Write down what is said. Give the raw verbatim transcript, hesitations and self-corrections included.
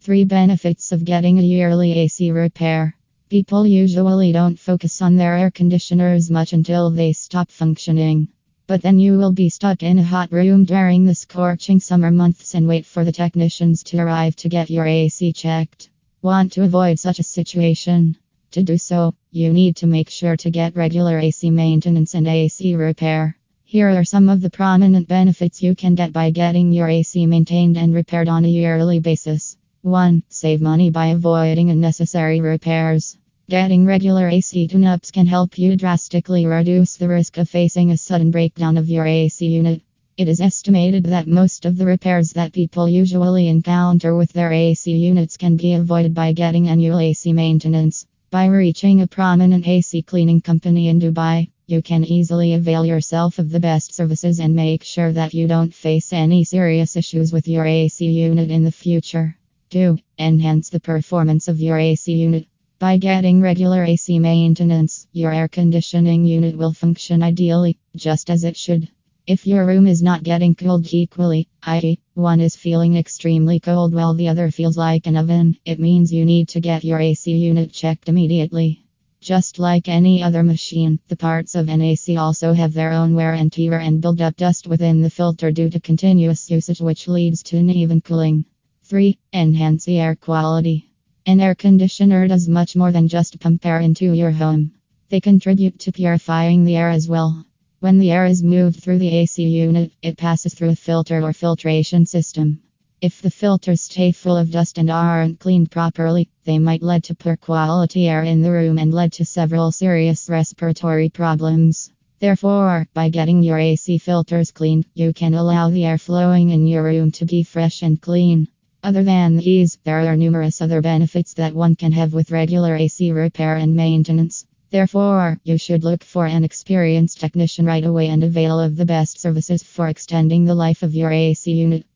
Three benefits of getting a yearly A C repair. People usually don't focus on their air conditioners much until they stop functioning. But then you will be stuck in a hot room during the scorching summer months and wait for the technicians to arrive to get your A C checked. Want to avoid such a situation? To do so, you need to make sure to get regular A C maintenance and A C repair. Here are some of the prominent benefits you can get by getting your A C maintained and repaired on a yearly basis. one. Save money by avoiding unnecessary repairs. Getting regular A C tune-ups can help you drastically reduce the risk of facing a sudden breakdown of your A C unit. It is estimated that most of the repairs that people usually encounter with their A C units can be avoided by getting annual A C maintenance. By reaching a prominent A C cleaning company in Dubai, you can easily avail yourself of the best services and make sure that you don't face any serious issues with your A C unit in the future. two. Enhance the performance of your A C unit. By getting regular A C maintenance, your air conditioning unit will function ideally, just as it should. If your room is not getting cooled equally, that is, one is feeling extremely cold while the other feels like an oven, it means you need to get your A C unit checked immediately. Just like any other machine, the parts of an A C also have their own wear and tear and build up dust within the filter due to continuous usage, which leads to uneven cooling. three. Enhance the air quality. An air conditioner does much more than just pump air into your home. They contribute to purifying the air as well. When the air is moved through the A C unit, it passes through a filter or filtration system. If the filters stay full of dust and aren't cleaned properly, they might lead to poor quality air in the room and lead to several serious respiratory problems. Therefore, by getting your A C filters cleaned, you can allow the air flowing in your room to be fresh and clean. Other than these, there are numerous other benefits that one can have with regular A C repair and maintenance. Therefore, you should look for an experienced technician right away and avail of the best services for extending the life of your A C unit.